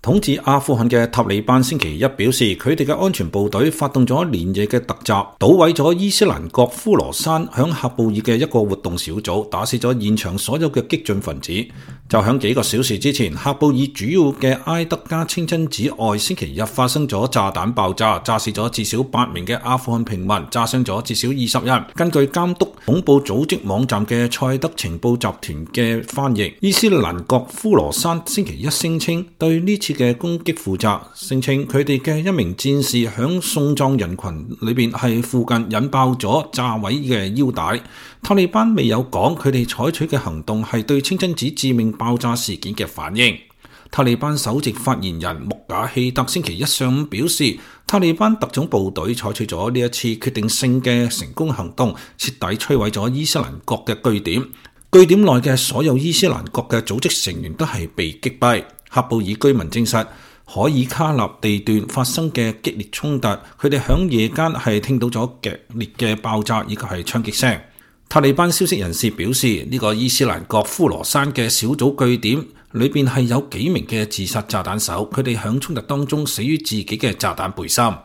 統治阿富汗嘅塔利班星期一表示，佢哋嘅安全部隊發動咗連夜嘅突襲，搗毀咗伊斯蘭國呼羅珊響喀布爾嘅一個活動小組，打死咗現場所有嘅激進分子。就響幾個小時之前，喀布爾主要嘅埃德加清真寺外星期一發生咗炸彈爆炸，炸死咗至少8名嘅阿富汗平民，炸傷咗至少20人。根據監督恐怖組織網站嘅塞德情報集團嘅翻譯，伊斯蘭國呼羅珊星期一聲稱對呢次嘅攻擊負責，聲稱佢哋嘅一名戰士響送葬人群裏邊係附近引爆咗炸毀嘅腰帶。塔利班未有講佢哋採取嘅行動係對清真寺致命爆炸事件嘅反應。塔利班首席發言人穆賈希德星期一上午表示，塔利班特種部隊採取咗呢一次決定性嘅成功行動，徹底摧毀咗伊斯蘭國嘅據點。據點內嘅所有伊斯蘭國嘅組織成員都係被擊斃。喀布爾居民證實，海爾卡納地段發生嘅激烈衝突，佢哋響夜間係聽到咗劇烈嘅爆炸以及係槍擊聲。塔利班消息人士表示，呢個伊斯蘭國呼羅珊嘅小組據點裏邊係有幾名嘅自殺炸彈手，佢哋響衝突當中死於自己嘅炸彈背心。